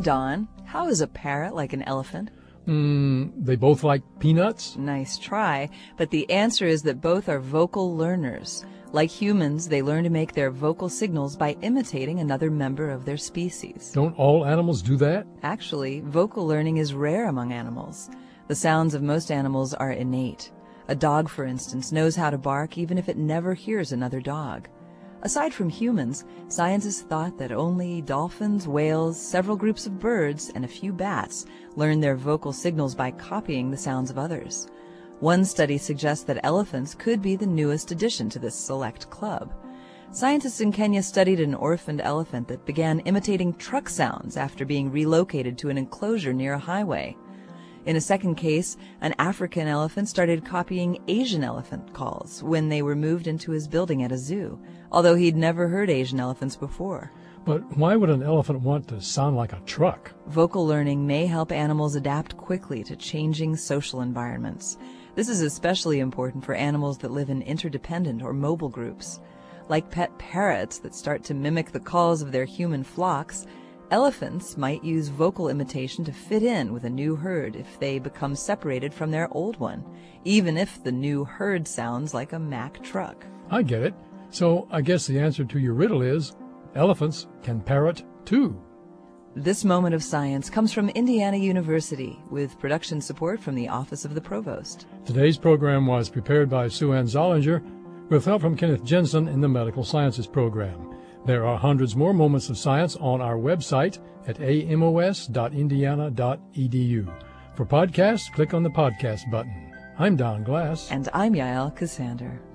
Don. How is a parrot like an elephant? They both like peanuts? Nice try, but the answer is that both are vocal learners. Like humans, they learn to make their vocal signals by imitating another member of their species. Don't all animals do that? Actually, vocal learning is rare among animals. The sounds of most animals are innate. A dog, for instance, knows how to bark even if it never hears another dog. Aside from humans, scientists thought that only dolphins, whales, several groups of birds, and a few bats learn their vocal signals by copying the sounds of others. One study suggests that elephants could be the newest addition to this select club. Scientists in Kenya studied an orphaned elephant that began imitating truck sounds after being relocated to an enclosure near a highway. In a second case, an African elephant started copying Asian elephant calls when they were moved into his building at a zoo, although he'd never heard Asian elephants before. But why would an elephant want to sound like a truck? Vocal learning may help animals adapt quickly to changing social environments. This is especially important for animals that live in interdependent or mobile groups. Like pet parrots that start to mimic the calls of their human flocks, elephants might use vocal imitation to fit in with a new herd if they become separated from their old one, even if the new herd sounds like a Mack truck. I get it. So I guess the answer to your riddle is elephants can parrot too. This moment of science comes from Indiana University with production support from the Office of the Provost. Today's program was prepared by Sue Ann Zollinger with help from Kenneth Jensen in the Medical Sciences program. There are hundreds more moments of science on our website at amos.indiana.edu. For podcasts, click on the podcast button. I'm Don Glass. And I'm Yael Cassander.